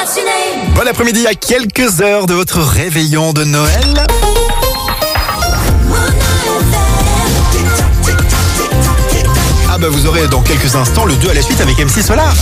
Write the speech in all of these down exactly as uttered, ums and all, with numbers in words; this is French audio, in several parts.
Bon après-midi à quelques heures de votre réveillon de Noël. Ah bah vous aurez dans quelques instants le deux à la suite avec M C Solar.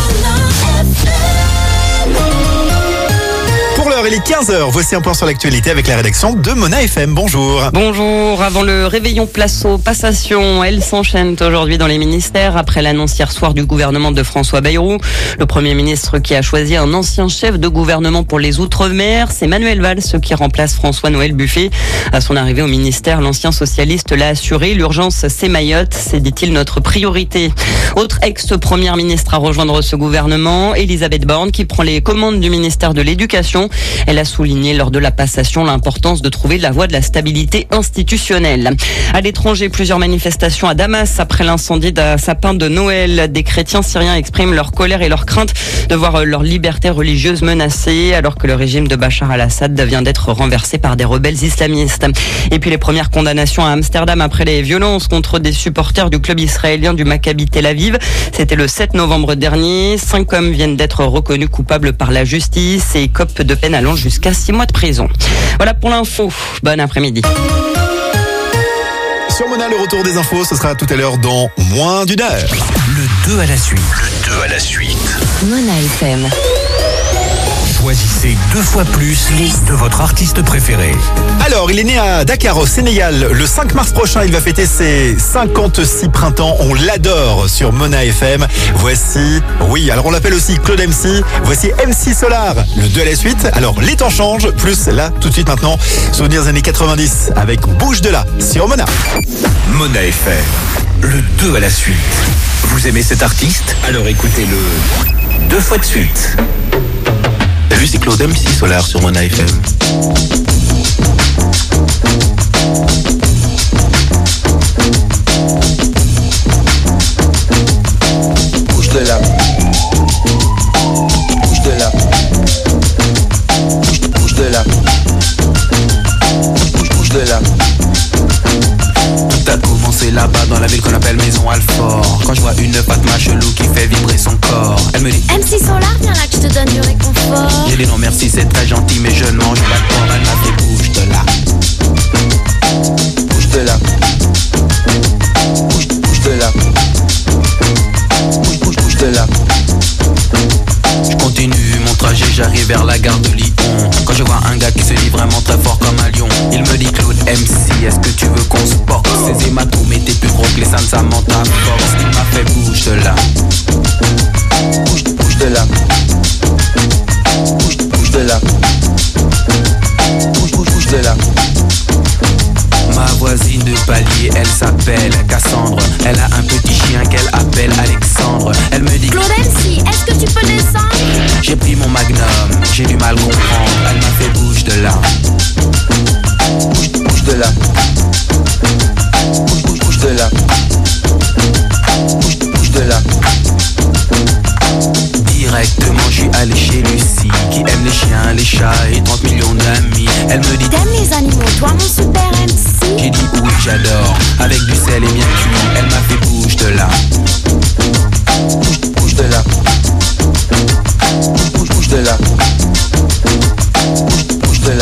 Pour l'heure, il est quinze heures. Voici un point sur l'actualité avec la rédaction de Mona F M. Bonjour. Bonjour. Avant le réveillon place aux passations, elles s'enchaînent aujourd'hui dans les ministères après l'annonce hier soir du gouvernement de François Bayrou. Le Premier ministre qui a choisi un ancien chef de gouvernement pour les Outre-mer, c'est Manuel Valls qui remplace François-Noël Buffet. À son arrivée au ministère, l'ancien socialiste l'a assuré. L'urgence, c'est Mayotte. C'est, dit-il, notre priorité. Autre ex-première ministre à rejoindre ce gouvernement, Elisabeth Borne, qui prend les commandes du ministère de l'Éducation. Elle a souligné lors de la passation l'importance de trouver la voie de la stabilité institutionnelle. À l'étranger, plusieurs manifestations à Damas après l'incendie d'un sapin de Noël. Des chrétiens syriens expriment leur colère et leur crainte de voir leur liberté religieuse menacée alors que le régime de Bachar al-Assad vient d'être renversé par des rebelles islamistes. Et puis les premières condamnations à Amsterdam après les violences contre des supporters du club israélien du Maccabi Tel Aviv. C'était le sept novembre dernier. Cinq hommes viennent d'être reconnus coupables par la justice et écopent de peine allant jusqu'à six mois de prison. Voilà pour l'info. Bon après-midi. Sur Mona, le retour des infos, ce sera tout à l'heure dans moins d'une heure. Le deux à la suite. Le deux à la suite. Mona F M. Choisissez deux fois plus de votre artiste préféré. Alors, il est né à Dakar, au Sénégal. Le cinq mars prochain, il va fêter ses cinquante-six printemps. On l'adore sur Mona F M. Voici, oui, alors on l'appelle aussi Claude M C. Voici M C Solar, le deux à la suite. Alors, les temps changent, plus là, tout de suite maintenant, souvenirs des années quatre-vingt-dix avec Bouge de là sur Mona. Mona F M, le deux à la suite. Vous aimez cet artiste? Alors écoutez-le deux fois de suite. Salut, c'est Claude M C Solar sur Mona F M. Bouge de là. Bouge de là. Bouge, bouge de là. Bouge, bouge de là. Tout a commencé là-bas dans la ville qu'on appelle Maison Alfort. Quand je vois une Fatma chelou qui fait vibrer son corps, elle me dit M C Solar, viens là que je te donne du réconfort. J'ai dit non merci, c'est très gentil mais je ne mange pas de porc. Elle m'a fait bouge de là. Bouge de là. Bouge, bouge de là. Bouge, bouge, bouge de là. Je continue mon trajet, j'arrive vers la gare de Lyon. Quand je vois un gars qui se dit vraiment très fort comme un lion, il me dit Claude M C, est-ce que tu veux qu'on se porte? Ces hématomes étaient plus gros que les seins de Samantha Force. Il m'a fait bouge de là. Bouge, bouge de là. Bouge, bouge de là. Bouge, bouge, bouge de là. Ma voisine de palier, elle s'appelle Cassandre. Elle a un petit chien qu'elle appelle Alexandre. Elle me dit Claude M C, est-ce que tu peux descendre? J'ai pris mon magnum, j'ai du mal comprendre. Elle m'a fait bouge de là. Bouge, bouge de là. Bouge, bouge, bouge de là. Bouge, bouge de là. Directement, je suis allé chez Lucie, qui aime les chiens, les chats et trente millions d'amis. Elle me dit t'aimes les animaux, toi mon super M C? J'ai dit oui, j'adore, avec du sel et bien cuit. Elle m'a fait bouge de là. Bouge, bouge de là. Bouge, bouge, bouge de là. Bouge, bouge de là.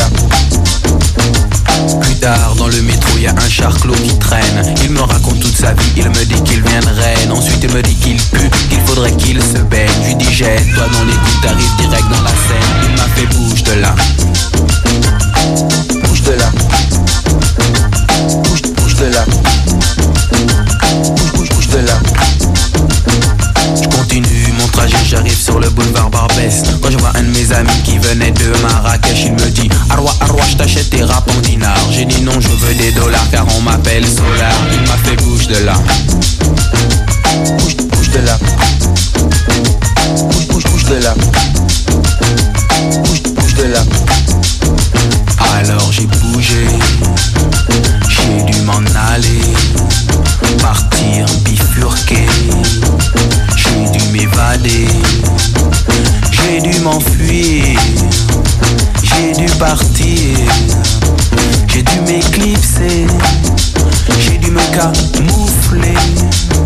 Plus tard dans le métro il y a un charclot qui traîne. Il me raconte toute sa vie, il me dit qu'il vient de Rennes. Ensuite il me dit qu'il pue, qu'il faudrait qu'il se baigne. Je lui dis jette-toi dans les gouttes, t'arrives direct dans la Seine. Il m'a fait bouge de là. Bouge de là. Bouge, bouge de là. Bouge, bouge, bouge de là. Je continue mon trajet, j'arrive sur le boulevard Barbès. Quand je vois un de mes amis qui venait de Marrakech, il me dit Arwa, Arwa, je t'achète tes rap en dinars. J'ai dit non, je veux des dollars car on m'appelle Solar. Il m'a fait bouge de là. Bouge, bouge de là. Bouge, bouge, bouge de là. Bouge, bouge de là. Alors j'ai bougé, j'ai dû m'en aller, partir bifurquer. J'ai dû m'évader, j'ai dû m'enfuir, j'ai dû partir, j'ai dû m'éclipser, j'ai dû me camoufler,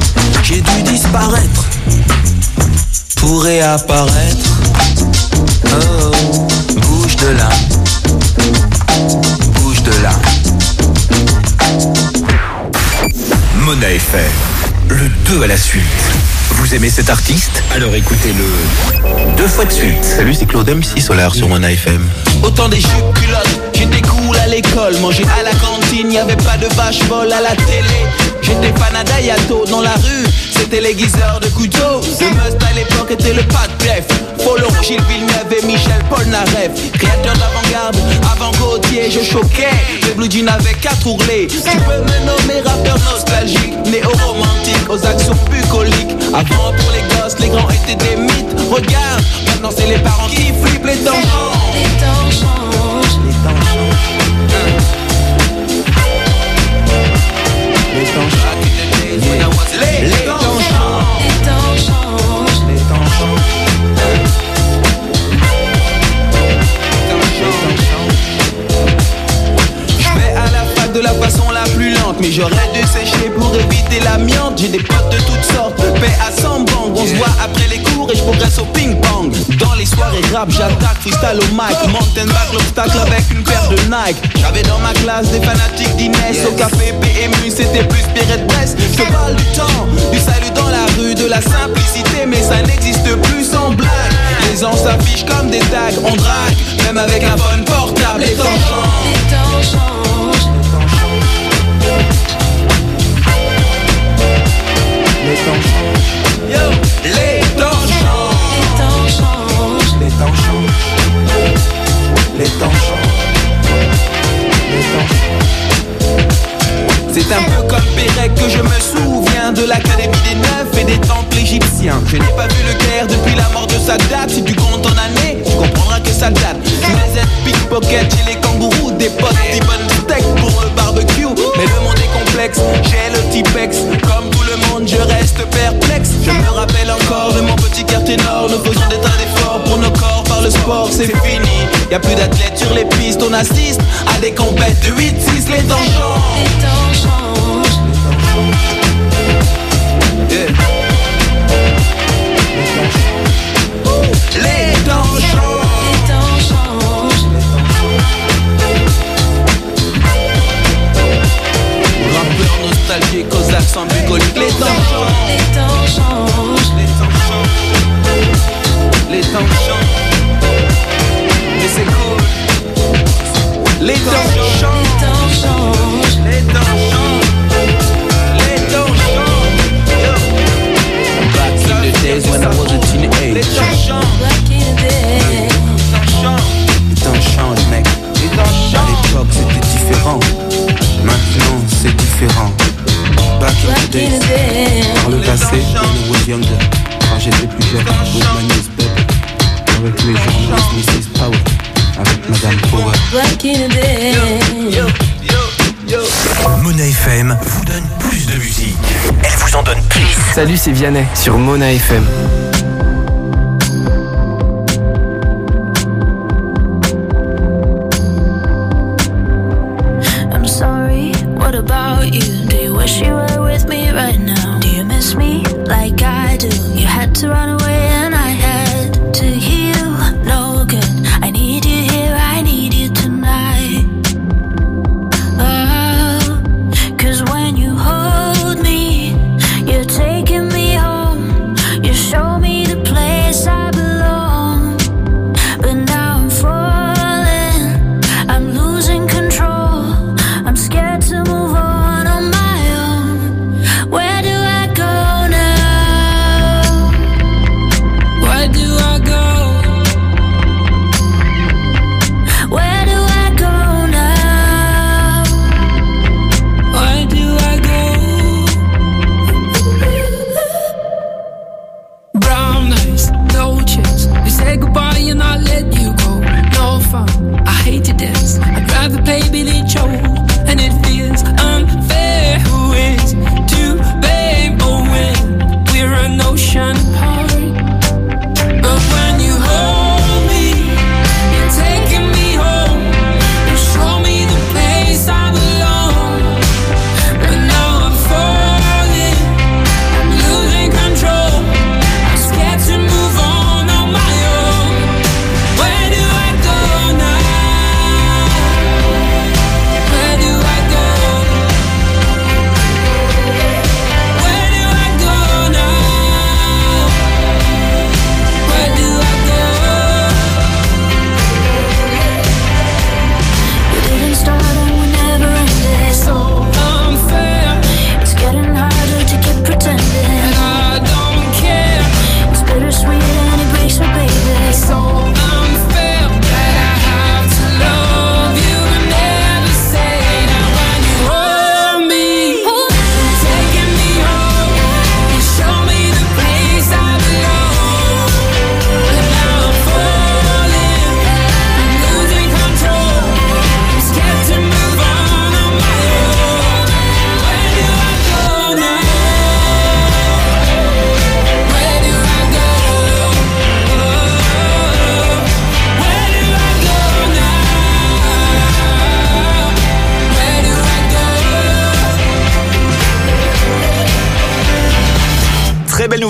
j'ai dû disparaître pour réapparaître. Mona F M, le deux à la suite. Vous aimez cet artiste? Alors écoutez-le deux fois de suite. Salut, c'est Claude M C Solar sur Mona F M. Autant des jupes culottes, j'étais cool à l'école. Manger à la cantine, y'avait pas de vache folle à la télé. J'étais fan à Dayato dans la rue, c'était l'aiguiseur de couteau. Le must à l'époque était le pas de greffe. Polo, Gilles Villeneuve et Michel Polnareff. Créateur d'avant-garde, avant Gauthier, je choquais. Les blue jeans avaient quatre ourlets. Tu peux me nommer rappeur nostalgique, néo-romantique, aux actions bucoliques. Avant pour les gosses, les grands étaient des mythes. Regarde, maintenant c'est les parents qui flippent. Les temps changent, Les temps changent, les temps changent. Les temps changent. Les, les temps changent. les temps changent, Les temps changent. Je vais à la fac de la façon la plus lente, mais j'aurais dû sécher pour éviter l'amiante. J'ai des potes de toutes sortes, paix à cent bangs. On se voit après les cours et je progresse au ping-pong. Dans les soirées rap, j'attaque, freestyle au mic. Mountain back l'obstacle avec une paire de Nike. J'avais dans ma classe des fanatiques d'Inès. Au café P M U, c'était plus Pierre de Brest. Je te parle du temps, du salut dans la rue, de la simplicité, mais ça n'existe plus sans blague. Les gens s'affichent comme des tags, on drague, même avec un phone portable. Les temps changent. les temps changent, Les temps changent. Yo, les temps changent. les temps changent, Les temps changent. Les temps changent. Les temps changent. C'est un peu comme Pérec que je me souviens de l'académie des neufs et des temples égyptiens. Je n'ai pas vu le Caire depuis la mort de Sadat. Si tu comptes en années, tu comprendras que ça date. Mais être pickpocket chez les kangourous, des potes, des bonnes steaks pour le barbecue. Mais le monde est complexe, j'ai le Tipex. Comme tout le monde, je reste perplexe. Je me rappelle encore de mon petit quartier nord. Nous faisons des tas d'efforts pour nos corps par le sport, c'est fini. Y'a plus d'athlètes sur les pistes, on assiste à des compètes de huit six. Les temps changent. les temps changent, Yeah. Les temps changent. les temps changent, Rappeurs nostalgiques aux accents bucoliques. Les temps changent. les temps changent, Les temps changent. Les temps changent. Mais c'est cool. Les temps changent. les temps changent, Les temps changent. Les temps changent. Yo. Back in the days when I was a teenager. Les temps changent. back in the day, Les temps changent. Les temps changent, mec. Les temps À changent. l'époque, c'était différent. Maintenant, c'est différent. Back in the back in days. the day, Par le passé, when I was younger. Quand j'étais plus jeune, with my newspaper. Avec les journaux, missus Power. Avec Madame Power. back in the day. Yo, yo, yo. Mona F M vous donne plus de musique. Elle vous en donne plus. Salut, c'est Vianney sur Mona F M. I'm sorry, what about you? Do you wish you were with me right now? Do you miss me like I do? You had to run away and I had to heal. No good, I need you here, I need you tonight. Oh, 'cause when you hold me, you're taking me home. You show me the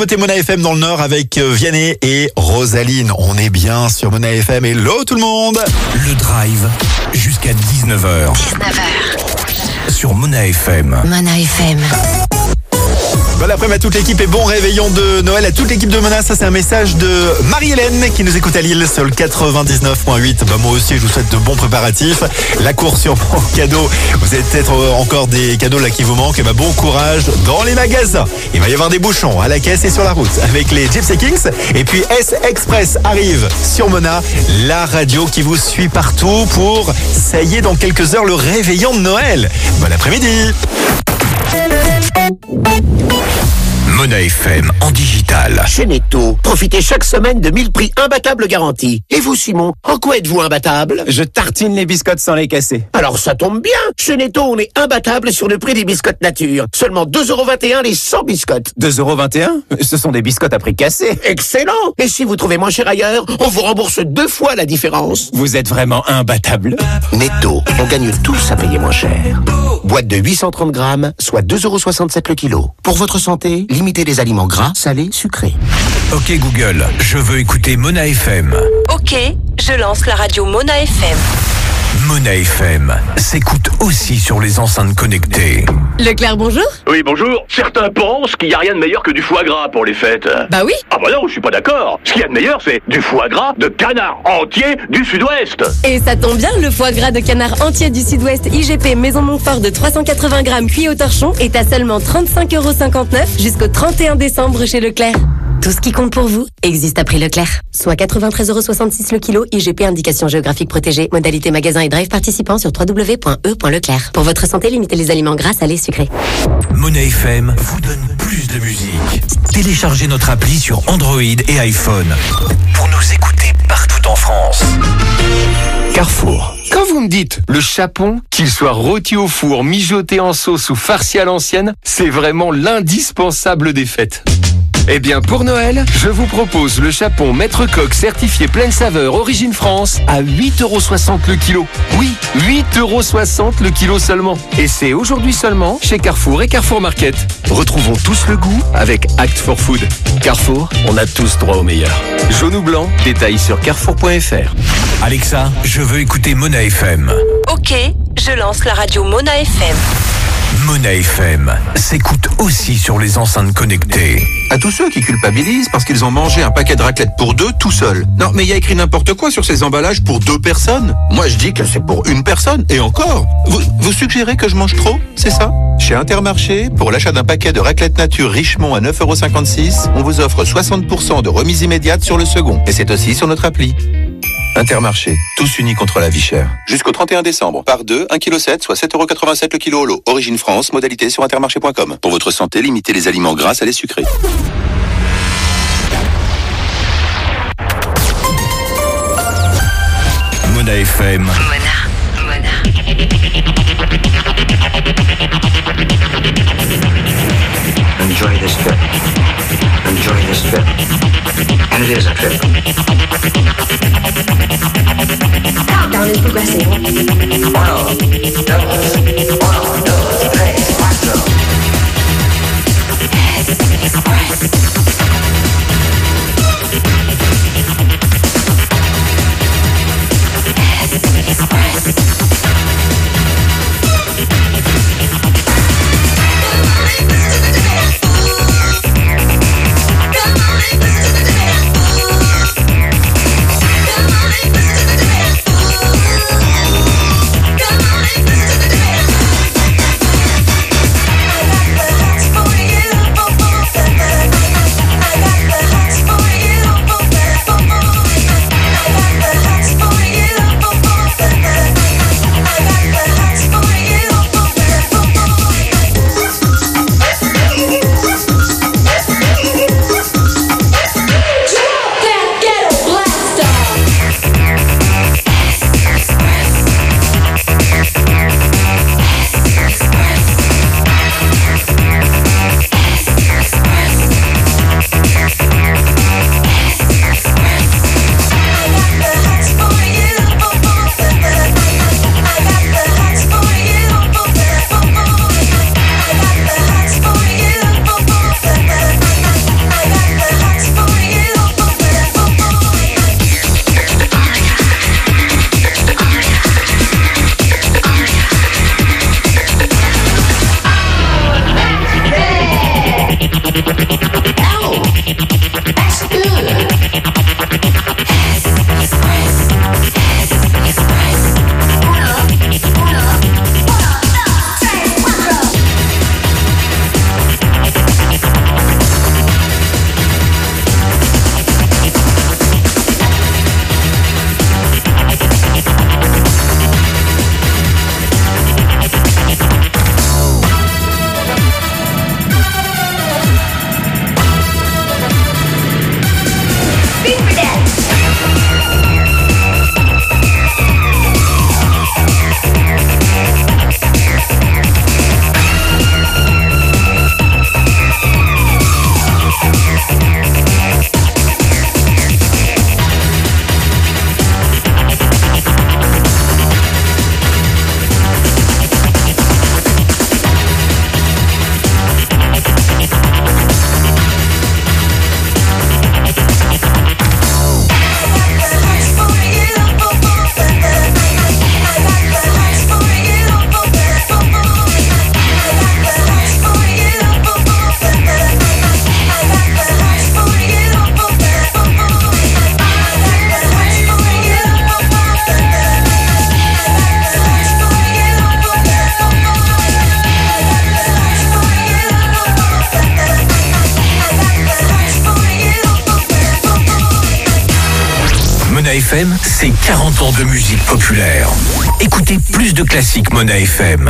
nouveauté Mona F M dans le Nord avec Vianney et Rosaline. On est bien sur Mona F M. Hello tout le monde. Le Drive jusqu'à dix-neuf heures. dix-neuf heures. Sur Mona F M. Mona F M. Bon après-midi à toute l'équipe et bon réveillon de Noël à toute l'équipe de Mona. Ça c'est un message de Marie-Hélène qui nous écoute à Lille sur le quatre-vingt-dix-neuf virgule huit. Bah moi aussi je vous souhaite de bons préparatifs. La course sur mon cadeau. Vous avez peut-être encore des cadeaux là qui vous manquent. Et bah bon courage dans les magasins. Il va y avoir des bouchons à la caisse et sur la route avec les Gypsy Kings. Et puis S Express arrive sur Mona, la radio qui vous suit partout pour, ça y est, dans quelques heures, le réveillon de Noël. Bon après-midi. Mona F M en digital. Chez Netto, profitez chaque semaine de mille prix imbattables garantis. Et vous, Simon, en quoi êtes-vous imbattable? Je tartine les biscottes sans les casser. Alors ça tombe bien. Chez Netto, on est imbattable sur le prix des biscottes nature. Seulement deux euros vingt et un les cent biscottes. deux euros vingt et un? Ce sont des biscottes à prix cassé. Excellent. Et si vous trouvez moins cher ailleurs, on vous rembourse deux fois la différence. Vous êtes vraiment imbattable. Netto, on gagne tous à payer moins cher. Boîte de huit cent trente grammes, soit deux euros soixante-sept le kilo. Pour votre santé, limitez les aliments gras, salés, sucrés. Ok Google, je veux écouter Mona F M. Ok, je lance la radio Mona F M. Mona F M s'écoute aussi sur les enceintes connectées. Leclerc, bonjour. Oui, bonjour. Certains pensent qu'il n'y a rien de meilleur que du foie gras pour les fêtes. Bah oui. Ah bah non, je suis pas d'accord. Ce qu'il y a de meilleur, c'est du foie gras de canard entier du Sud-Ouest. Et ça tombe bien, le foie gras de canard entier du Sud-Ouest I G P Maison Montfort de trois cent quatre-vingts grammes cuit au torchon est à seulement trente-cinq euros cinquante-neuf jusqu'au trente et un décembre chez Leclerc. Tout ce qui compte pour vous existe à prix Leclerc. Soit quatre-vingt-treize euros soixante-six le kilo, I G P indication géographique protégée, modalité magasin et drive participant sur w w w point e point leclerc. Pour votre santé, limitez les aliments gras, salés, sucrés. Mona F M vous donne plus de musique. Téléchargez notre appli sur Android et iPhone pour nous écouter partout en France. Carrefour. Quand vous me dites le chapon, qu'il soit rôti au four, mijoté en sauce ou farci à l'ancienne, c'est vraiment l'indispensable des fêtes. Eh bien, pour Noël, je vous propose le chapon Maître Coq certifié pleine saveur Origine France à huit euros soixante le kilo. Oui, huit euros soixante le kilo seulement. Et c'est aujourd'hui seulement chez Carrefour et Carrefour Market. Retrouvons tous le goût avec Act for Food. Carrefour, on a tous droit au meilleur. Jaune ou blanc, détails sur carrefour point f r. Alexa, je veux écouter Mona F M. Ok, je lance la radio Mona F M. Mona F M s'écoute aussi sur les enceintes connectées. À tous ceux qui culpabilisent parce qu'ils ont mangé un paquet de raclette pour deux tout seul. Non, mais il y a écrit n'importe quoi sur ces emballages pour deux personnes. Moi, je dis que c'est pour une personne. Et encore, vous, vous suggérez que je mange trop, c'est ça? Chez Intermarché, pour l'achat d'un paquet de raclette nature Richemont à neuf euros cinquante-six, on vous offre soixante pour cent de remise immédiate sur le second. Et c'est aussi sur notre appli. Intermarché, tous unis contre la vie chère. Jusqu'au trente et un décembre, par deux, un virgule sept kg, soit sept euros quatre-vingt-sept le kilo au lot. Origine France, modalité sur intermarché point com. Pour votre santé, limitez les aliments gras, salés, sucrés. Mona F M. Mona, Mona. Enjoy this trip. Enjoy this trip. And it is a trip. Countdown is progressing. Uno, dos, uno, dos, tres, cuatro. Mona F M, c'est quarante ans de musique populaire. Écoutez plus de classiques Mona F M.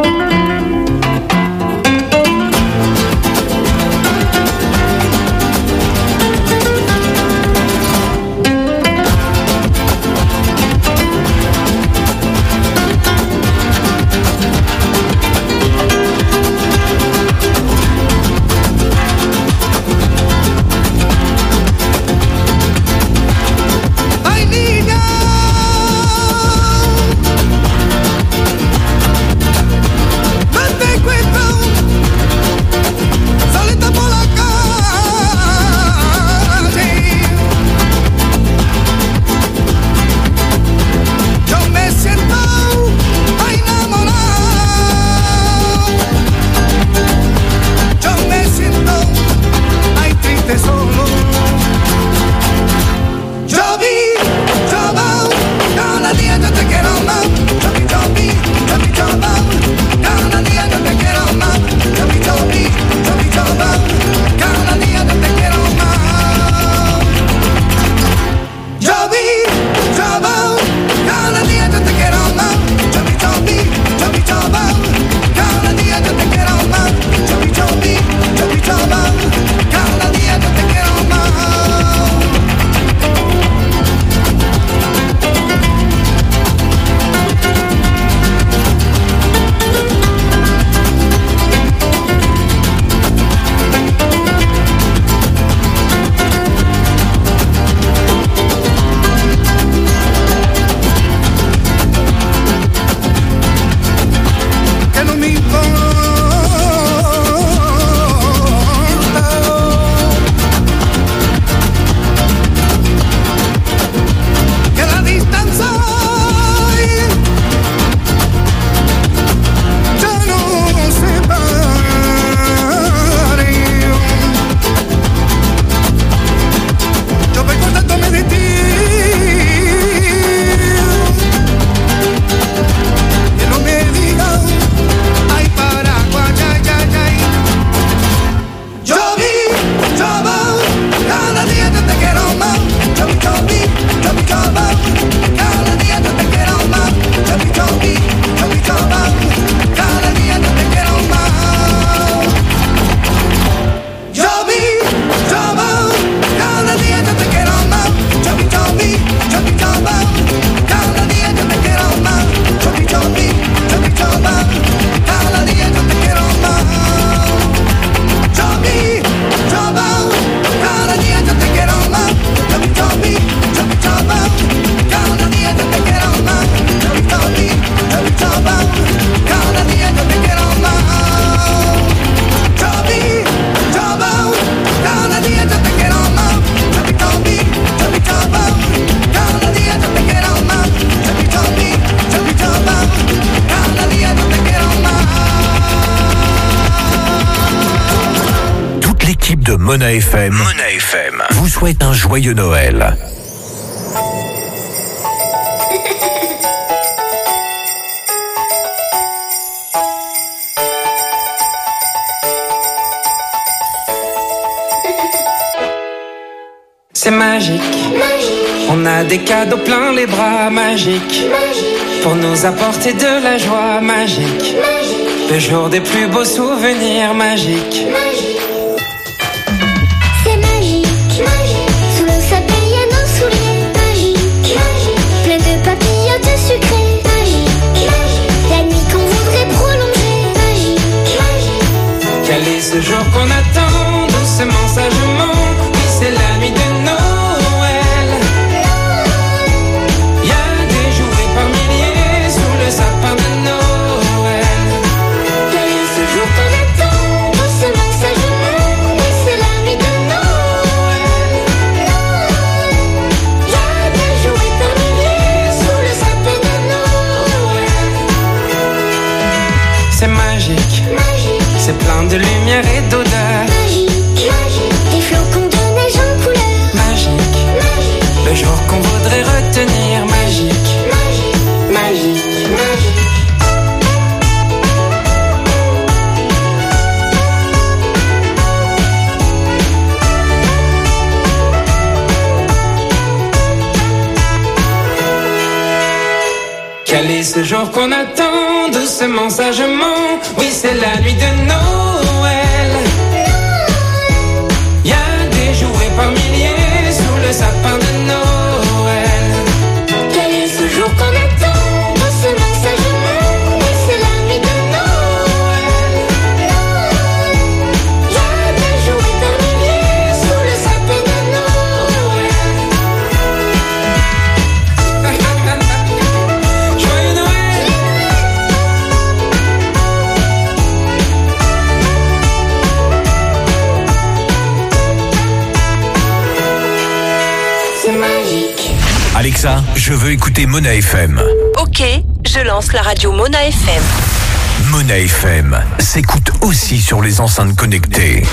Mona F M, Mona F M vous souhaite un joyeux Noël. C'est magique. magique, on a des cadeaux plein les bras, magique, magique, pour nous apporter de la joie, magique, magique, le jour des plus beaux souvenirs, magique, magique. Ce jour qu'on attend doucement, sagement, oui c'est la nuit de Noël. Il y a des jouets par milliers sous le sapin de Noël. Quel est ce jour qu'on attend doucement, sagement, oui c'est la nuit de Noël. Il y a des jouets par milliers sous le sapin de Noël. C'est magique, magique, c'est plein de lumière et d'odeur. Magique, magique, des flocons de neige en couleur. Magique, magique, le jour qu'on voudrait retenir. Magique, magique, magique, magique. Quel est ce jour qu'on attend doucement, sagement? Oui, c'est la nuit de Noël. Y a des jouets par milliers sous le sapin de Noël. Quel est ce jour qu'on attend doucement, sagement? Oui, c'est la nuit de Noël. Y a des jouets par milliers sous le sapin de Noël. Joyeux Noël. C'est magique. Alexa, je veux écouter Mona F M. Ok, je lance la radio Mona F M. Mona F M s'écoute aussi sur les enceintes connectées.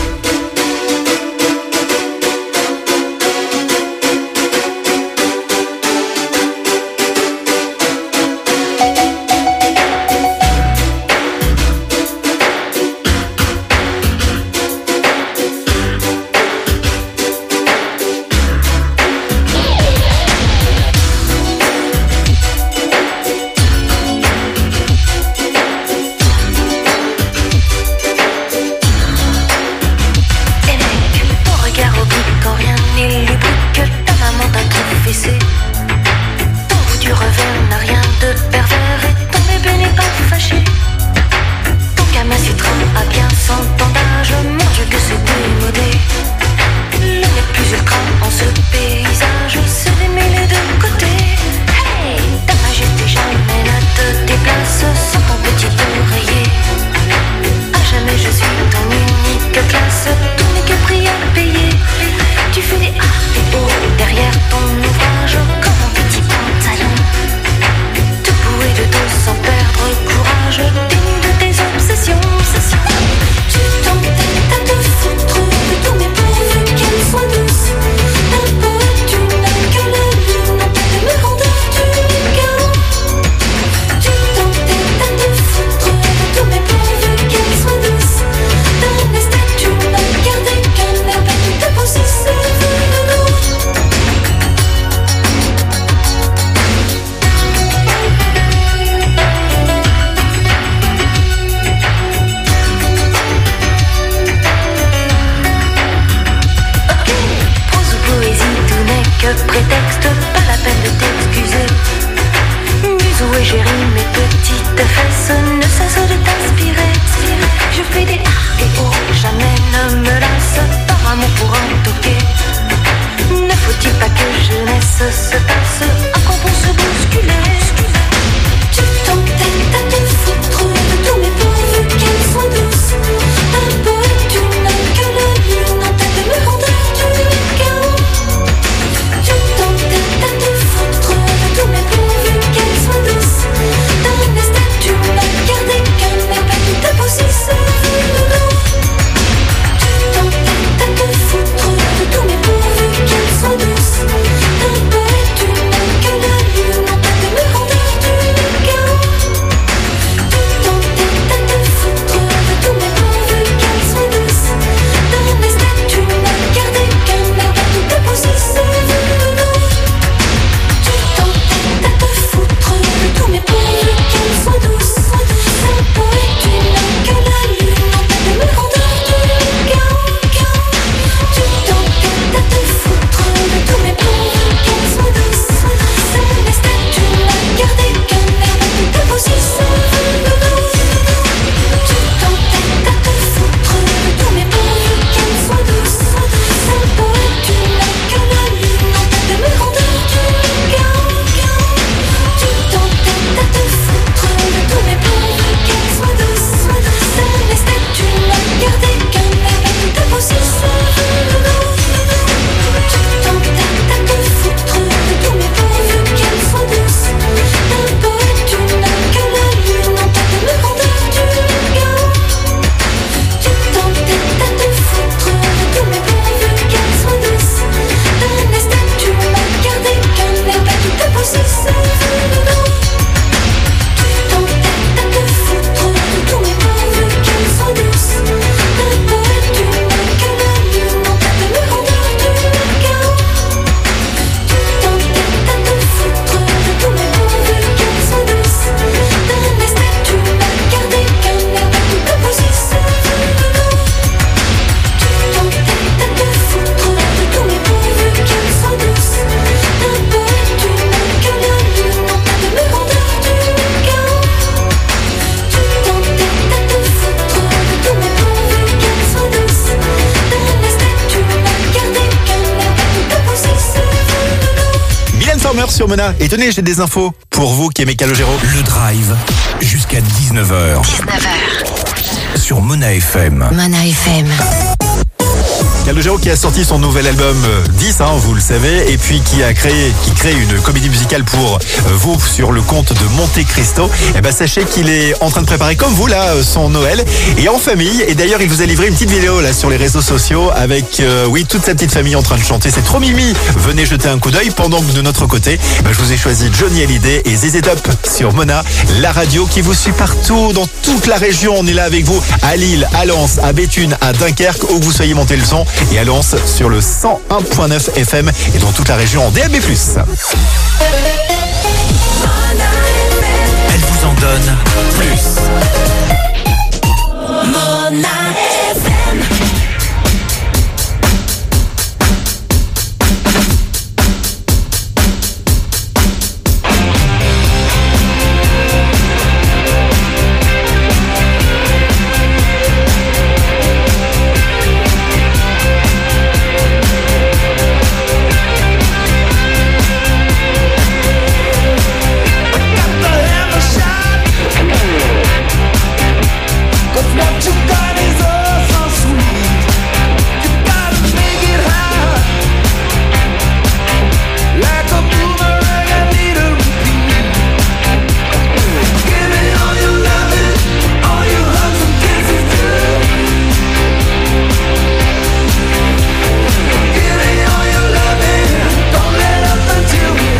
Tu Transformers sur Mona. Et tenez, j'ai des infos pour vous qui aimez Calogero. Le Drive, jusqu'à dix-neuf heures. dix-neuf heures. Sur Mona F M. Mona F M. Calogero qui a sorti son nouvel album euh, dix, hein, vous le savez, et puis qui a créé, qui crée une comédie musicale pour euh, vous sur le compte de Monte Cristo. Et ben sachez qu'il est en train de préparer comme vous là euh, son Noël et en famille. Et d'ailleurs il vous a livré une petite vidéo là sur les réseaux sociaux avec euh, oui toute sa petite famille en train de chanter. C'est trop mimi. Venez jeter un coup d'œil pendant que de notre côté, ben, je vous ai choisi Johnny Hallyday et Z Z Top sur Mona, la radio qui vous suit partout dans toute la région. On est là avec vous à Lille, à Lens, à Béthune, à Dunkerque, où que vous soyez monté le son. Et à Lens sur le cent un virgule neuf F M et dans toute la région en D A B plus. Elle vous en donne plus. Mona F M. What you got is oh so sweet. You gotta make it high. Like a boomerang, I need a repeat. Give me all your loving, all your hugs and kisses too. Give me all your loving, don't let up until we.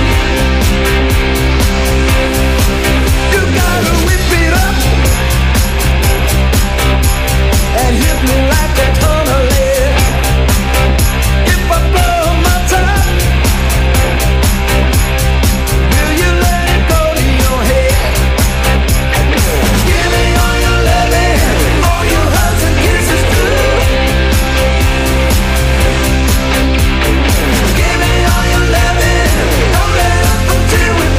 You gotta whip it up and hit me like a ton of lead. If I blow my top, will you let it go to your head? Give me all your loving, all your hugs and kisses too. Give me all your loving, don't let up until we're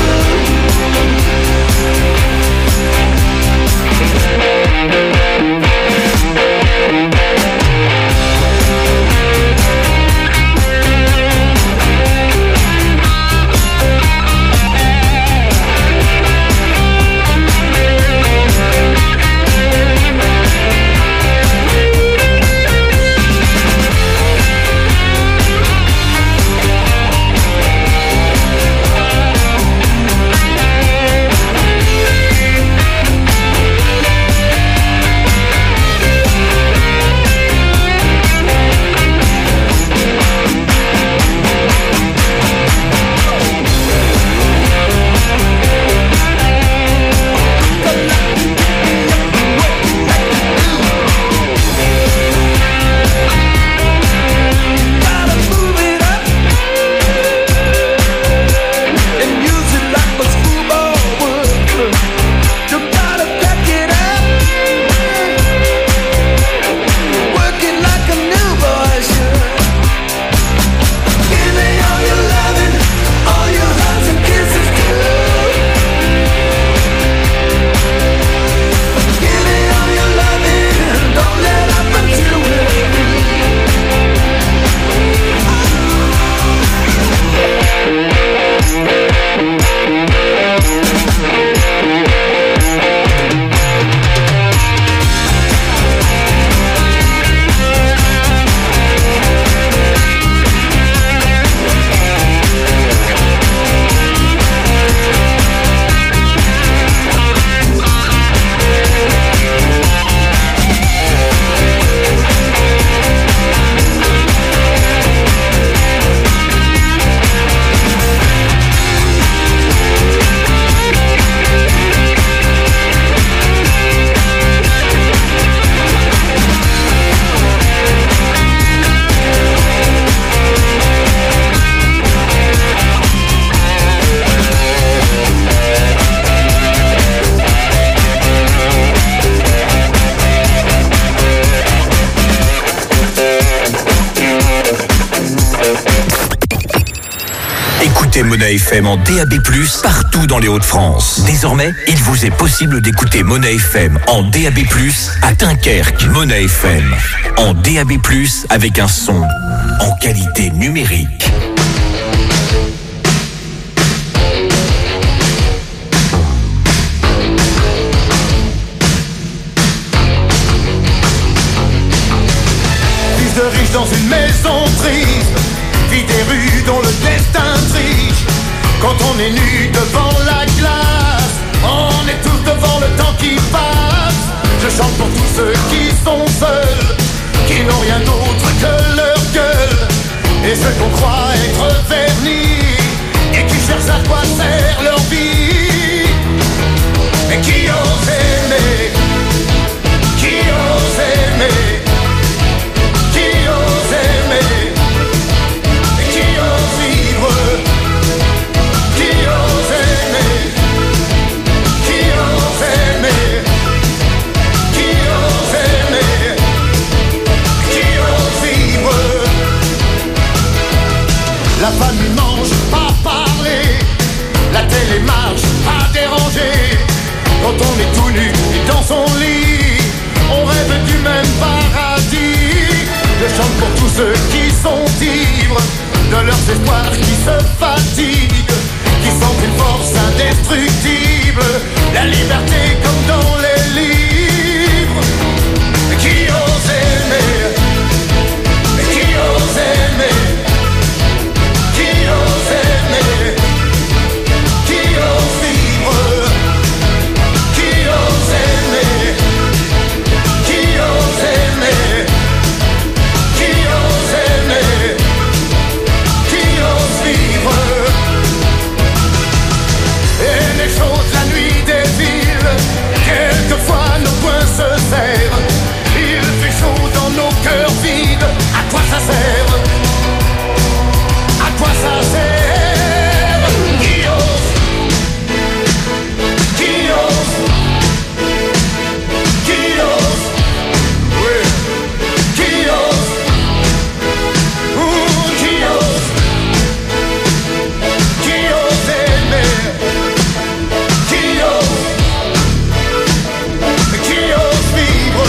Mona F M en D A B plus, partout dans les Hauts-de-France. Désormais, il vous est possible d'écouter Mona F M en D A B plus à Dunkerque. Mona F M en D A B plus avec un son en qualité numérique. Quand on est nu devant la glace, on est tous devant le temps qui passe. Je chante pour tous ceux qui sont seuls, qui n'ont rien d'autre que leur gueule, et ceux qu'on croit être vernis, et qui cherchent à quoi sert leur vie, et qui osent aimer, qui osent aimer, qui osent aimer, et qui osent vivre, qui osent aimer, qui osent aimer, qui osent aimer, qui osent vivre. La famille mange, pas parler, la télé marche, pas déranger. Quand on est tout nu et dans son lit, on rêve du même paradis. Je chante pour tous ceux qui sont ivres de leurs espoirs qui se fatiguent, qui sentent une force indestructible, la liberté comme dans les livres. Qui ose aimer, qui ose aimer, qui ose aimer, qui ose vivre, qui ose aimer, qui ose aimer, qui ose aimer, qui ose vivre. Et les choses la nuit défilent, quelquefois nos poings se serrent. Il fait chaud dans nos cœurs vides, à quoi ça sert? À quoi ça sert? Qui ose, qui ose, qui ose, oui, qui ose, ouh, qui ose, qui ose aimer, qui ose, qui ose vivre.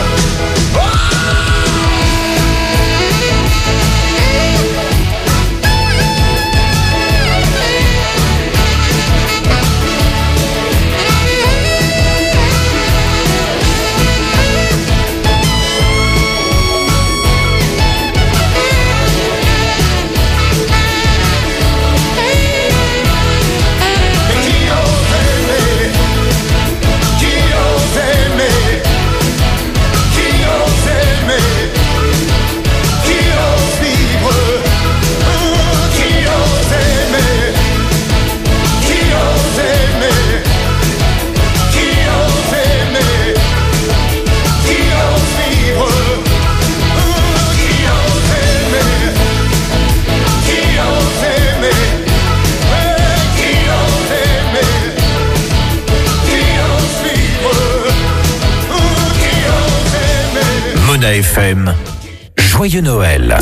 Mona F M, joyeux Noël.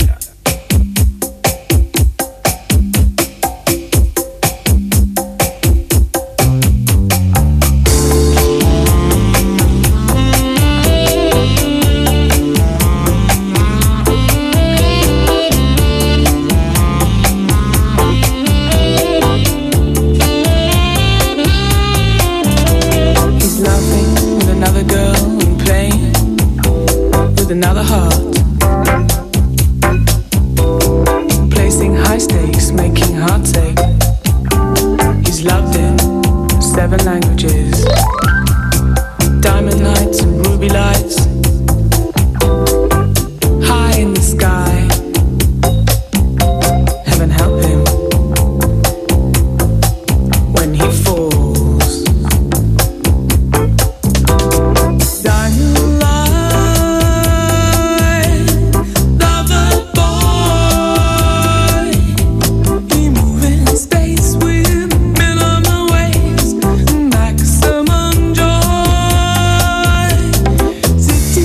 He's laughing with another girl and playing with another heart. Placing high stakes, making heartache. He's loved in seven languages. Diamond nights and ruby lights. High in the sky. Heaven help him when he falls. Diamond light, lover boy. He moving space with minimal waste, maximum joy.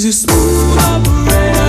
a smooth operator.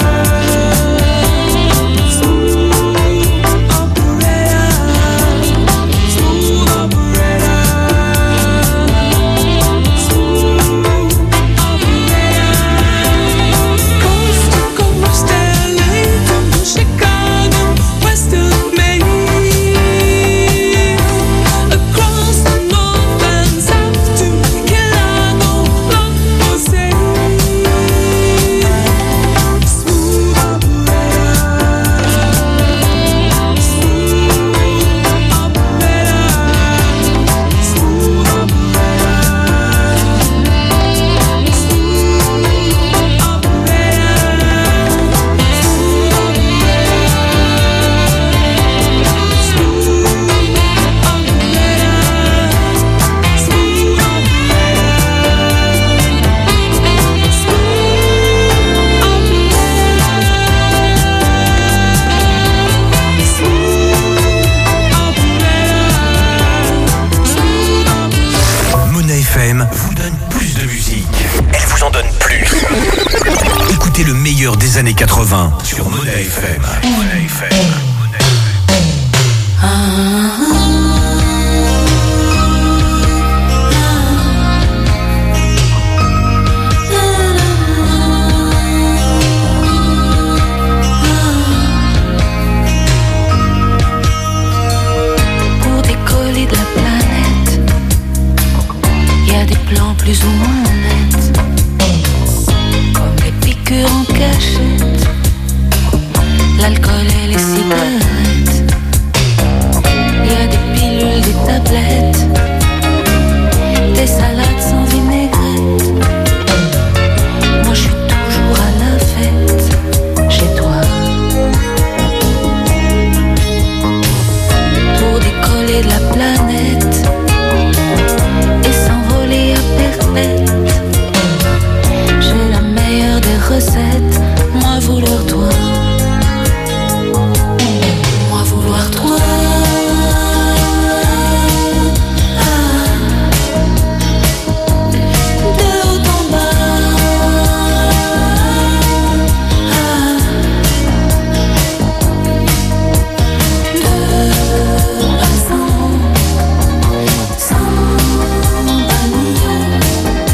Des années quatre-vingts sur Mona F M. Mona F M. Pour décoller de la planète, y a des plans plus ou moins nets, comme des piqûres en cachette, l'alcool et les cigarettes. Y a des pilules, des tablettes, des salades sans vinaigrette. Moi je suis toujours à la fête chez toi. Pour décoller de la planète et s'envoler à perpète, j'ai la meilleure des recettes. Moi vouloir toi, moi vouloir toi. De haut en bas, de passant, sans panier,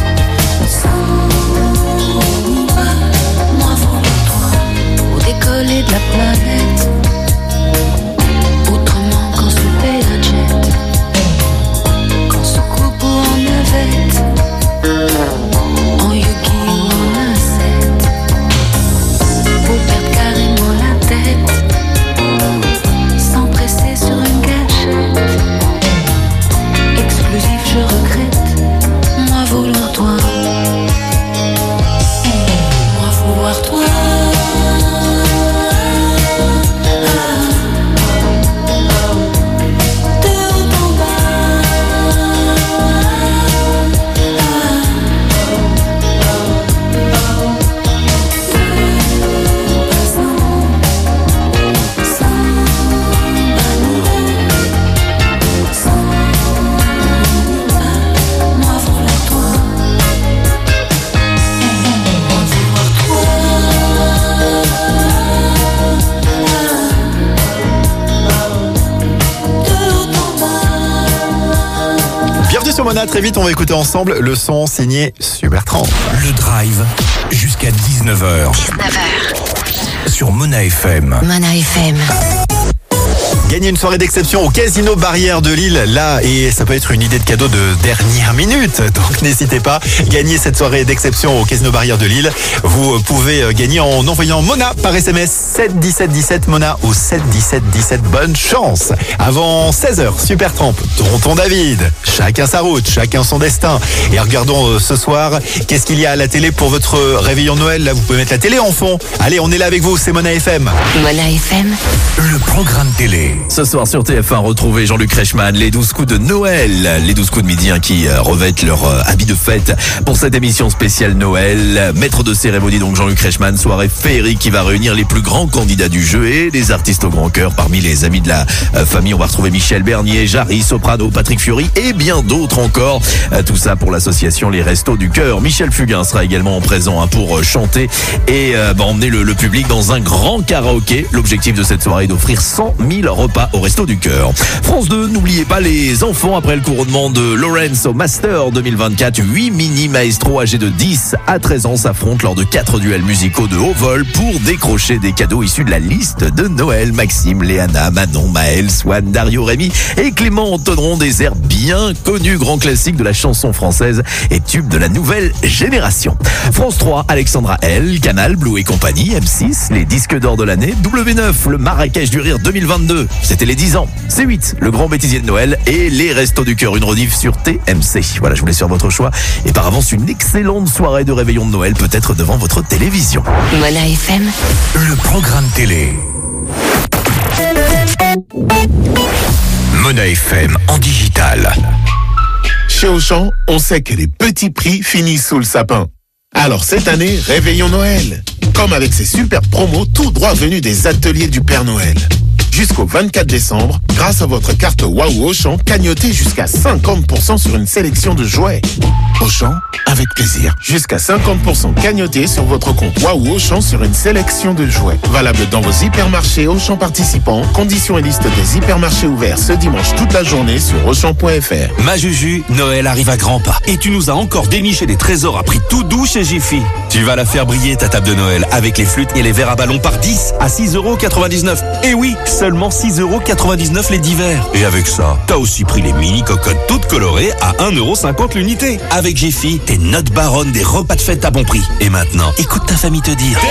sans ni pas. Moi vouloir toi, pour décoller de la planète, autrement qu'en super jet, qu'en soucoupe ou en navette, en yogi ou en insecte, pour perdre carrément la tête, sans presser sur une gâchette. Explosif, je regrette. Moi vouloir toi, moi vouloir toi. De haut en bas, moi vouloir toi. Bienvenue sur Mona, très vite on va écouter ensemble le son signé Supertramp. Le Drive jusqu'à dix-neuf heures. dix-neuf heures. Sur Mona F M. Mona F M. Gagner une soirée d'exception au Casino Barrière de Lille, là, et ça peut être une idée de cadeau de dernière minute, donc n'hésitez pas, gagner cette soirée d'exception au Casino Barrière de Lille. Vous pouvez gagner en envoyant Mona par S M S sept dix-sept dix-sept, Mona au sept dix-sept dix-sept, bonne chance. Avant seize heures, Supertramp, Tonton David, chacun sa route, chacun son destin. Et regardons euh, ce soir, qu'est-ce qu'il y a à la télé pour votre réveillon de Noël. Là, vous pouvez mettre la télé en fond. Allez, on est là avec vous, c'est Mona F M. Mona F M. Le programme télé. Ce soir sur T F un, retrouvez Jean-Luc Reichmann, les douze coups de Noël. Les douze coups de midi hein, qui euh, revêtent leur euh, habit de fête pour cette émission spéciale Noël. Maître de cérémonie donc Jean-Luc Reichmann, soirée féerique qui va réunir les plus grands candidats du jeu et des artistes au grand cœur. Parmi les amis de la euh, famille, on va retrouver Michel Bernier, Jarry, Soprano, Patrick Fiori et bien d'autres encore. Euh, tout ça pour l'association Les Restos du Cœur. Michel Fugain sera également présent hein, pour euh, chanter et euh, bah, emmener le, le public dans un grand karaoké. L'objectif de cette soirée est d'offrir cent mille repas au Resto du Cœur. France deux, n'oubliez pas les enfants. Après le couronnement de Lawrence au Master deux mille vingt-quatre, huit mini maestros âgés de dix à treize ans s'affrontent lors de quatre duels musicaux de haut vol pour décrocher des cadeaux issus de la liste de Noël. Maxime, Léana, Manon, Maël, Swan, Dario, Rémi et Clément entonneront des airs bien connus, grands classiques de la chanson française et tubes de la nouvelle génération. France trois, Alexandra L, Canal, Blue et compagnie, M six, les disques d'or de l'année, W neuf, le Marrakech du Rire deux mille vingt-deux, c'était les dix ans, C huit, le grand bêtisier de Noël et les Restos du Cœur, une rediff sur T M C. Voilà, je vous laisse sur votre choix et par avance une excellente soirée de réveillon de Noël, peut-être devant votre télévision. Mona F M, le programme télé. Mona F M en digital. Chez Auchan, on sait que les petits prix finissent sous le sapin. Alors cette année, réveillons Noël. Comme avec ces super promos tout droit venus des ateliers du Père Noël. Jusqu'au vingt-quatre décembre, grâce à votre carte Waouh Auchan, cagnotez jusqu'à cinquante pour cent sur une sélection de jouets. Auchan, avec plaisir. Jusqu'à cinquante pour cent cagnotés sur votre compte Waouh Auchan sur une sélection de jouets. Valable dans vos hypermarchés Auchan participants. Conditions et liste des hypermarchés ouverts ce dimanche toute la journée sur Auchan point F R. Ma Juju, Noël arrive à grands pas. Et tu nous as encore déniché des trésors à prix tout doux chez Jiffy. Tu vas la faire briller ta table de Noël avec les flûtes et les verres à ballon par dix à six euros quatre-vingt-dix-neuf. Et oui, seulement six euros quatre-vingt-dix-neuf les dix verres. Et avec ça, t'as aussi pris les mini cocottes toutes colorées à un euro cinquante l'unité. Avec Jiffy, t'es notre baronne des repas de fête à bon prix. Et maintenant, écoute ta famille te dire.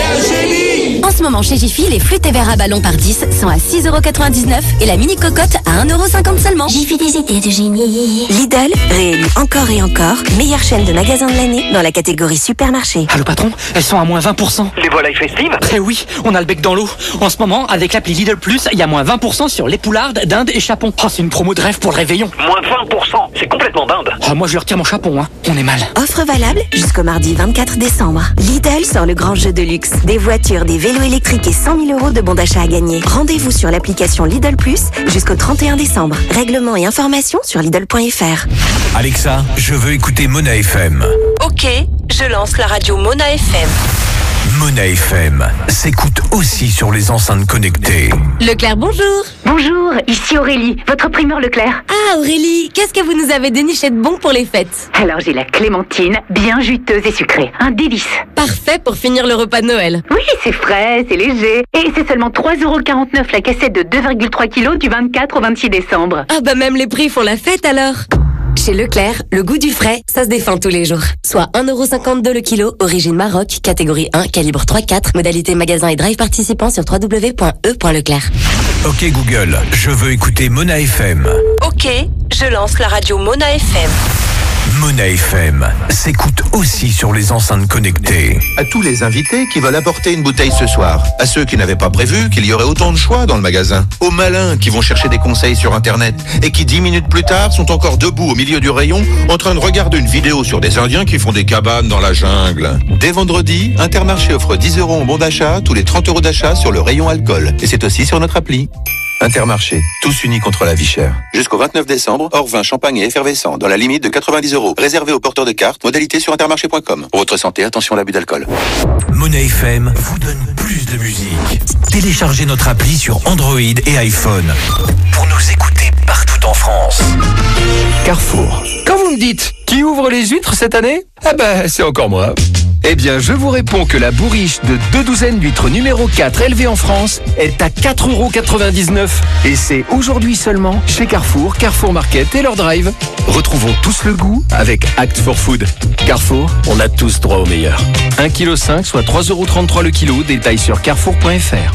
En ce moment chez Jiffy, les flûtes et verres à ballon par dix sont à six euros quatre-vingt-dix-neuf et la mini cocotte à un euro cinquante seulement. Jiffy, des idées de génie. Lidl, réélu encore et encore, meilleure chaîne de magasins de l'année dans la catégorie supermarché. Allô patron, elles sont à moins vingt pour cent. Les volailles festives? Eh oui, on a le bec dans l'eau. En ce moment, avec l'appli Lidl Plus, il y a moins vingt pour cent sur les poulardes, dinde et chapon. Oh, c'est une promo de rêve pour le réveillon. Moins vingt pour cent, c'est complètement dinde. Oh, moi je leur retire mon chapon, hein. On est mal. Offre valable jusqu'au mardi vingt-quatre décembre. Lidl sort le grand jeu de luxe. Des voitures, des vélos électriques et cent mille euros de bons d'achat à gagner. Rendez-vous sur l'application Lidl Plus jusqu'au trente et un décembre. Règlements et informations sur Lidl point F R. Alexa, je veux écouter Mona F M. Ok, je lance la radio Mona F M. Mona F M s'écoute aussi sur les enceintes connectées. Leclerc, bonjour. Bonjour, ici Aurélie, votre primeur Leclerc. Ah Aurélie, qu'est-ce que vous nous avez déniché de bon pour les fêtes? Alors j'ai la clémentine, bien juteuse et sucrée, un délice. Parfait pour finir le repas de Noël. Oui, c'est frais, c'est léger. Et c'est seulement trois euros quarante-neuf la cassette de deux virgule trois kilos du vingt-quatre au vingt-six décembre. Ah bah même les prix font la fête alors. Chez Leclerc, le goût du frais, ça se défend tous les jours. Soit un euro cinquante-deux le kilo, origine Maroc, catégorie un, calibre trois quatre, modalité magasin et drive participant sur w w w point e point leclerc. Ok Google, je veux écouter Mona F M. Ok, je lance la radio Mona F M. Mona F M s'écoute aussi sur les enceintes connectées. À tous les invités qui veulent apporter une bouteille ce soir. À ceux qui n'avaient pas prévu qu'il y aurait autant de choix dans le magasin. Aux malins qui vont chercher des conseils sur Internet et qui dix minutes plus tard sont encore debout au milieu du rayon en train de regarder une vidéo sur des Indiens qui font des cabanes dans la jungle. Dès vendredi, Intermarché offre dix euros en bon d'achat tous les trente euros d'achat sur le rayon alcool. Et c'est aussi sur notre appli. Intermarché, tous unis contre la vie chère. Jusqu'au vingt-neuf décembre, hors vin, champagne et effervescent, dans la limite de quatre-vingt-dix euros. Réservé aux porteurs de cartes, modalité sur intermarché point com. Pour votre santé, attention à l'abus d'alcool. Mona F M vous donne plus de musique. Téléchargez notre appli sur Android et iPhone pour nous écouter partout en France. Carrefour. Quand vous me dites qui ouvre les huîtres cette année? Ah ben, c'est encore moi. Eh bien, je vous réponds que la bourriche de deux douzaines d'huîtres numéro quatre élevée en France est à quatre euros quatre-vingt-dix-neuf. Et c'est aujourd'hui seulement chez Carrefour, Carrefour Market et leur drive. Retrouvons tous le goût avec Act for Food. Carrefour, on a tous droit au meilleur. un virgule cinq kilos, soit trois euros trente-trois le kilo. Détail sur carrefour point F R.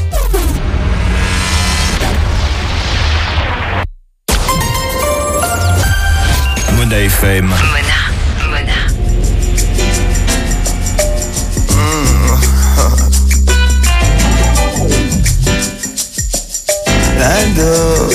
Mona F M. Mona, Mona. I know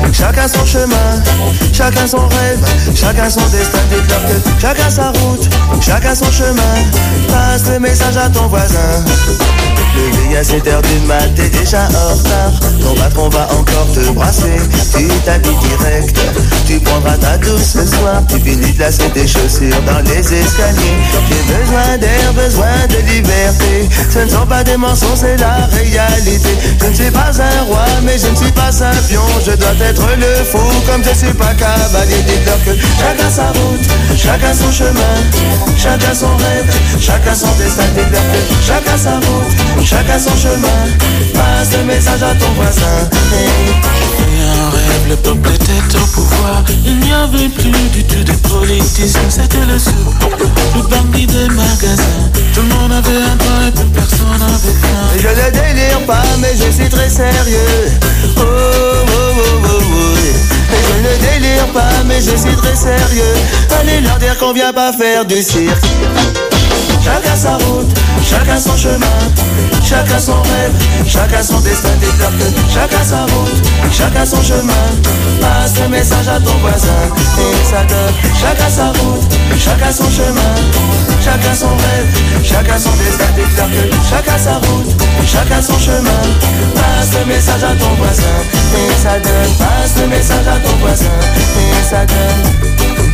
chacun son chemin, chacun son rêve, chacun son destin. Dites-leur que chacun sa route, chacun son chemin. Passe le message à ton voisin. Le gars, c'est heure du mat, t'es déjà en retard. Ton patron va encore te brasser. Tu t'habilles direct, tu prendras ta douce ce soir. Tu finis de lasser tes chaussures dans les escaliers. J'ai besoin d'air, besoin de liberté. Ce ne sont pas des mensonges, c'est la réalité. Je ne suis pas un roi, mais je ne suis pas un pion. Je dois être le fou, comme je suis pas cavalier. Dites-leur que chacun sa route, chacun son chemin, chacun son rêve, chacun son destin. Dites-leur que chacun sa route, chacun son chemin. Passe le message à ton voisin. Hey. Un rêve, le peuple était au pouvoir. Il n'y avait plus du tout de politiciens. C'était le sou, le bandit des magasins. Tout le monde avait un toit et plus personne avait faim. Je ne délire pas, mais je suis très sérieux. Oh, oh, oh, oh, oh. Et je ne délire pas, mais je suis très sérieux. Allez leur dire qu'on vient pas faire du cirque. Chacun sa route, chacun son chemin, chacun son rêve, chacun son destin. Dites-leur que chacun sa route, chacun son chemin. Passe le message à ton voisin et ça donne. Chacun sa route, chacun son chemin, chacun son rêve, chacun son destin. Dites-leur que chacun sa route, chacun son chemin. Passe le message à ton voisin et ça donne. Passe le message à ton voisin et ça donne.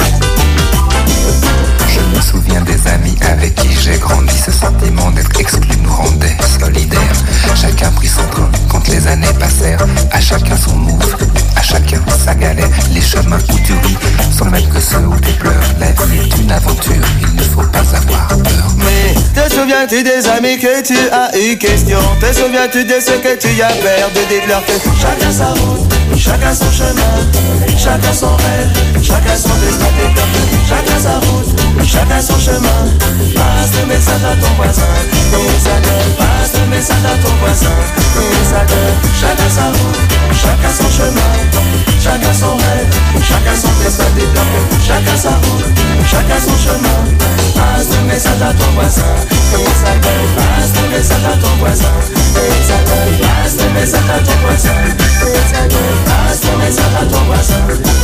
Je me souviens des amis avec qui j'ai grandi. Ce sentiment d'être exclu nous rendait solidaires. Chacun prit son train quand les années passèrent. À chacun son move, à chacun sa galère. Les chemins où tu ris sont les mêmes que ceux où tu pleures. La vie est une aventure, il ne faut pas avoir peur. Mais te souviens-tu des amis que tu as eu question? Te souviens-tu de ce que tu y as perdu? Dites-leur que chacun sa route, chacun son chemin, chacun son rêve, chacun son destin. Dites-leur que chacun sa route, chacun son chemin. Passe le message à ton voisin et ça donne. Passe le message à ton voisin et ça donne. Chacun sa route, chacun son chemin, chacun son rêve, chacun son destin. Dites-leur que chacun sa route, chacun son chemin. Passe le message à ton voisin et ça donne. Passe le message à ton voisin et ça donne. Passe le message à ton voisin et ça donne. Passe le message à ton voisin.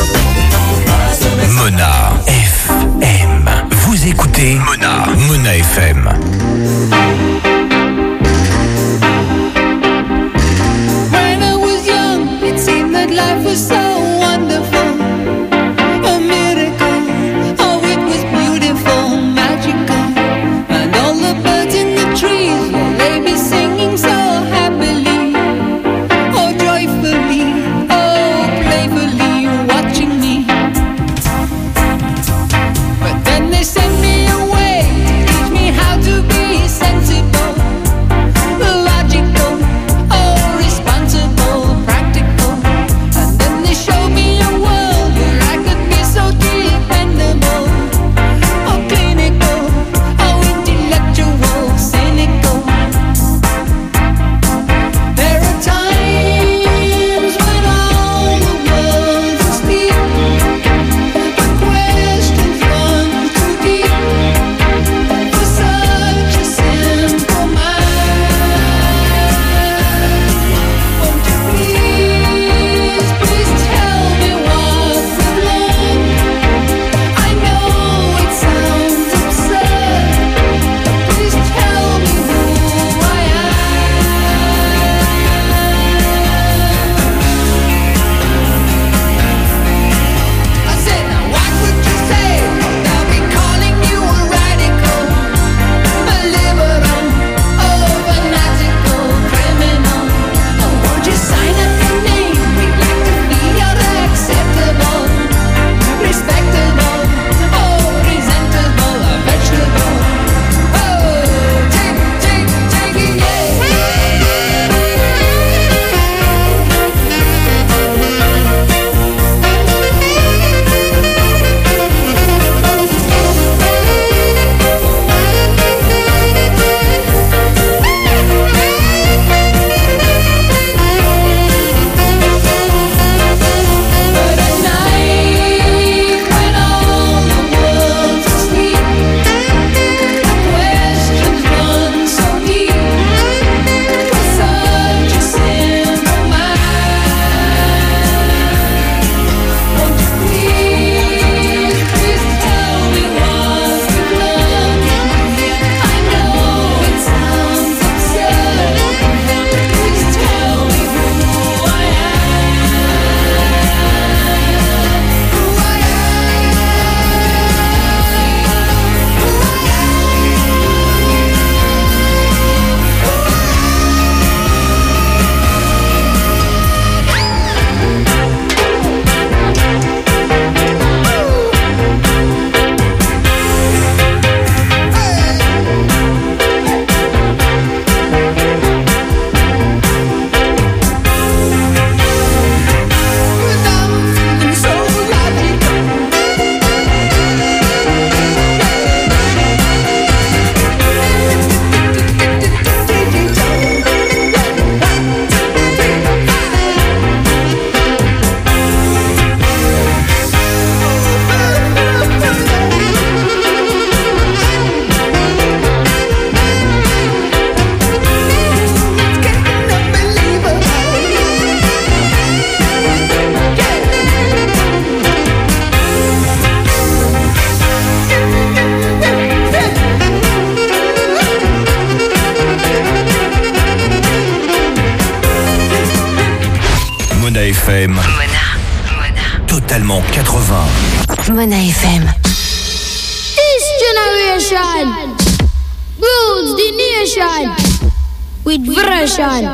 Mona F M. Vous écoutez Mona, Mona F M. When I was young, it seemed that life was so wonderful. A miracle, oh it was beautiful, magical. And all the birds in the trees, well, they be singing so happily. Oh joyfully, oh playfully. F M. Mona. Mona. Totalement quatre-vingts. Mona F M. This generation rules the nation with version.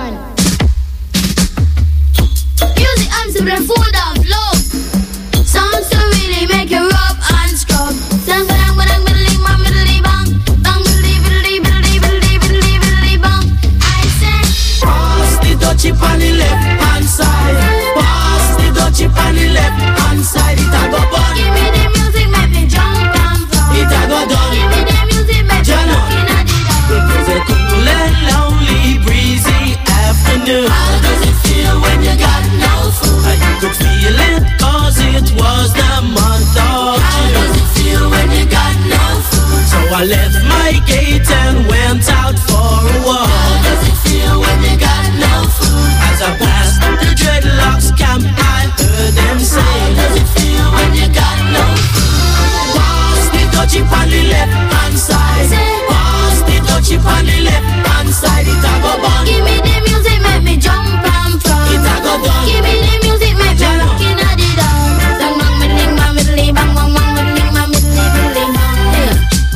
Music and super full of love. Sounds to really make you rub and scrub. Dang dang dang biddly bang biddly bang. Bang biddly biddly biddly biddly biddly biddly bang. I say pass the dutchie on the left hand side. Pass the dutchie on the left hand side. It a go bun. Give me the music, make me jump and flop. It a go done. Give me the music, make me look in at the door. It was a cool and lonely, breezy afternoon. How does it feel when you got no food? And you could feel it cause it was the month of June. How does it feel when you got no food? So I left my gate and went out for a walk. How does it feel when you got no food? As I passed the dreadlocks camp, I heard them say, how does it feel when you got no food? Pass the dutchie on the left hand side. Pass the dutchie on the left hand side. It a go bun. Give me the music, make me jump and front. It a go done. Give me the music, make me look in at the door. Bang bang biddling bang biddly bang bang bang biddling bang biddly biddly bang.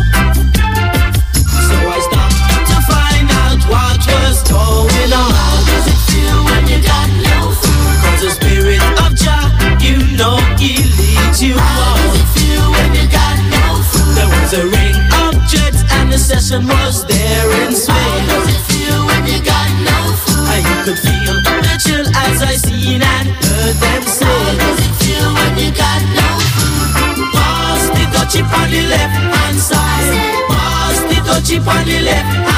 So I stopped to find out what was going on. How does it feel when you got no food? Cause the spirit of Jah, you know he leads you How on. does it feel when you got no food? There was a ring of jets and the session was there in How swing. does it feel when you got no food? And you could feel the chill as I seen and heard them How say, does it feel when you got no food? pass the dutchie on the left hand side. Pass the dutchie on the left hand